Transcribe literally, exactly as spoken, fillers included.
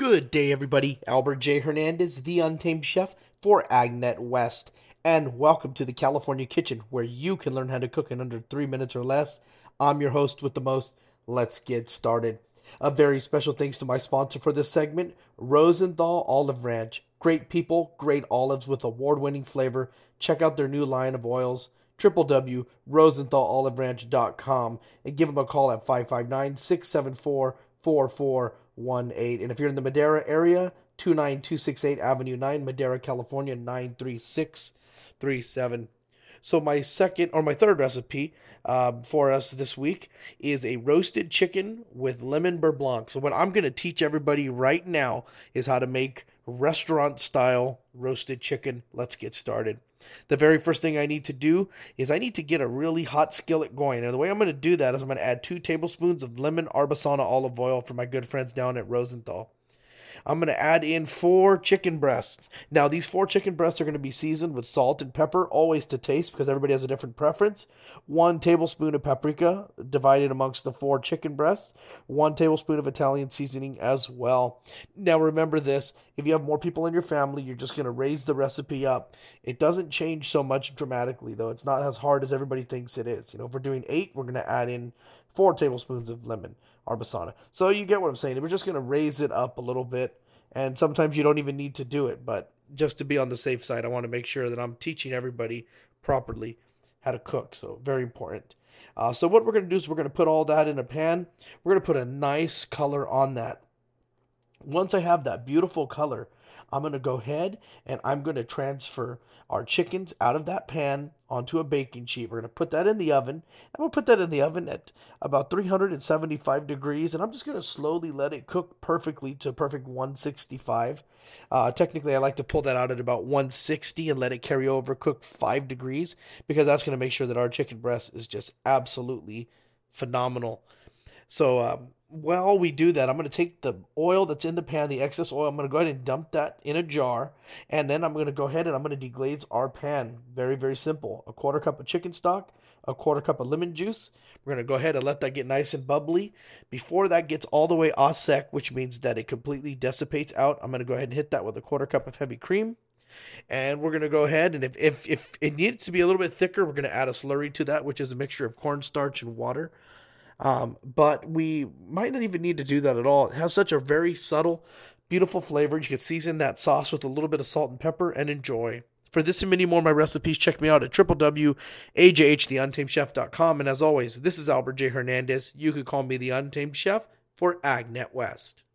Good day, everybody. Albert J. Hernandez, the Untamed Chef for AgNet West, and welcome to the California Kitchen, where you can learn how to cook in under three minutes or less. I'm your host with the most. Let's get started. A very special thanks to my sponsor for this segment, Rosenthal Olive Ranch. Great people, great olives with award-winning flavor. Check out their new line of oils, w w w dot rosenthal olive ranch dot com, and give them a call at five five nine, six seven four, four four one eight. And if you're in the Madera area, two nine two six eight Avenue nine, Madera, California, nine three six three seven. So my second or my third recipe uh, for us this week is a roasted chicken with lemon beurre blanc. So what I'm going to teach everybody right now is how to make restaurant style roasted chicken. Let's get started. The very first thing I need to do is I need to get a really hot skillet going. And the way I'm going to do that is I'm going to add two tablespoons of lemon Arbasana olive oil from my good friends down at Rosenthal. I'm going to add in four chicken breasts. Now, these four chicken breasts are going to be seasoned with salt and pepper, always to taste because everybody has a different preference. One tablespoon of paprika divided amongst the four chicken breasts. One tablespoon of Italian seasoning as well. Now, remember this. If you have more people in your family, you're just going to raise the recipe up. It doesn't change so much dramatically, though. It's not as hard as everybody thinks it is. You know, if we're doing eight, we're going to add in four tablespoons of lemon Arbasana. So you get what I'm saying. We're just going to raise it up a little bit. And sometimes you don't even need to do it. But just to be on the safe side, I want to make sure that I'm teaching everybody properly how to cook. So very important. Uh, so what we're going to do is we're going to put all that in a pan. We're going to put a nice color on that. Once I have that beautiful color, I'm going to go ahead and I'm going to transfer our chickens out of that pan onto a baking sheet. We're going to put that in the oven. And we'll put that in the oven at about three hundred seventy-five degrees. And I'm just going to slowly let it cook perfectly to perfect one sixty-five. Uh, technically, I like to pull that out at about one sixty and let it carry over, cook five degrees, because that's going to make sure that our chicken breast is just absolutely phenomenal. So, um, while we do that, I'm going to take the oil that's in the pan, the excess oil, I'm going to go ahead and dump that in a jar. And then I'm going to go ahead and I'm going to deglaze our pan. Very, very simple. A quarter cup of chicken stock, a quarter cup of lemon juice. We're going to go ahead and let that get nice and bubbly. Before that gets all the way au sec, which means that it completely dissipates out, I'm going to go ahead and hit that with a quarter cup of heavy cream. And we're going to go ahead, and if, if, if it needs to be a little bit thicker, we're going to add a slurry to that, which is a mixture of cornstarch and water. Um, but we might not even need to do that at all. It has such a very subtle, beautiful flavor. You can season that sauce with a little bit of salt and pepper and enjoy. For this and many more of my recipes, check me out at w w w dot a j h the untamed chef dot com. And as always, this is Albert J. Hernandez. You can call me the Untamed Chef for AgNet West.